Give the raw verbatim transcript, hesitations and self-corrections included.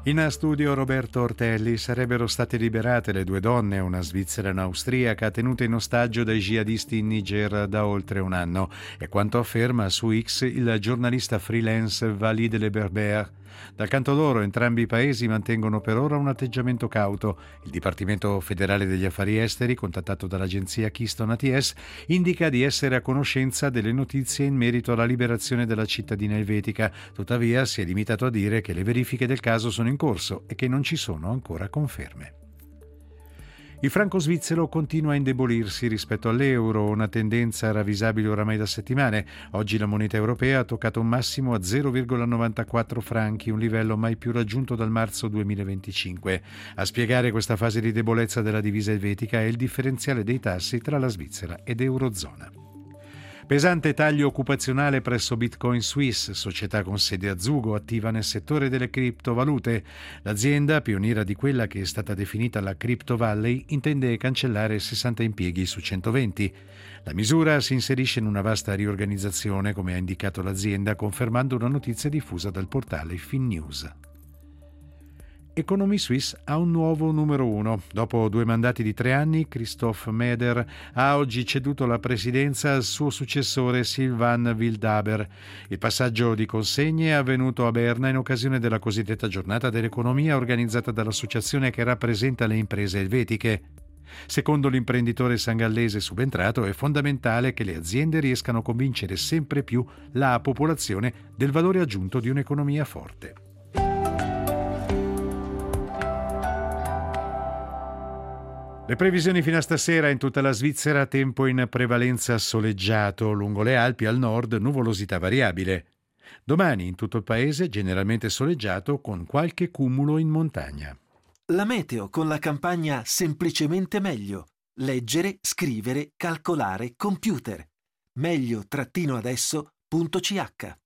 In studio Roberto Ortelli. Sarebbero state liberate le due donne, una svizzera e un'austriaca, tenute in ostaggio dai jihadisti in Niger da oltre un anno. E quanto afferma su X il giornalista freelance Walid Leberber. Dal canto loro, entrambi i paesi mantengono per ora un atteggiamento cauto. Il Dipartimento federale degli affari esteri, contattato dall'agenzia Keystone A T S, indica di essere a conoscenza delle notizie in merito alla liberazione della cittadina elvetica. Tuttavia si è limitato a dire che le verifiche del caso sono in corso e che non ci sono ancora conferme. Il franco svizzero continua a indebolirsi rispetto all'euro, una tendenza ravvisabile oramai da settimane. Oggi la moneta europea ha toccato un massimo a zero virgola novantaquattro franchi, un livello mai più raggiunto dal marzo duemilaventicinque. A spiegare questa fase di debolezza della divisa elvetica è il differenziale dei tassi tra la Svizzera ed Eurozona. Pesante taglio occupazionale presso Bitcoin Suisse, società con sede a Zugo, attiva nel settore delle criptovalute. L'azienda, pioniera di quella che è stata definita la Crypto Valley, intende cancellare sessanta impieghi su centoventi. La misura si inserisce in una vasta riorganizzazione, come ha indicato l'azienda, confermando una notizia diffusa dal portale FinNews. Economy Suisse ha un nuovo numero uno. Dopo due mandati di tre anni, Christophe Meder ha oggi ceduto la presidenza al suo successore Sylvain Wildaber. Il passaggio di consegne è avvenuto a Berna in occasione della cosiddetta giornata dell'economia organizzata dall'associazione che rappresenta le imprese elvetiche. Secondo l'imprenditore sangallese subentrato, è fondamentale che le aziende riescano a convincere sempre più la popolazione del valore aggiunto di un'economia forte. Le previsioni fino a stasera: in tutta la Svizzera tempo in prevalenza soleggiato, lungo le Alpi al nord nuvolosità variabile. Domani in tutto il paese generalmente soleggiato con qualche cumulo in montagna. La meteo con la campagna Semplicemente meglio. Leggere, scrivere, calcolare, computer. meglio-adesso punto c h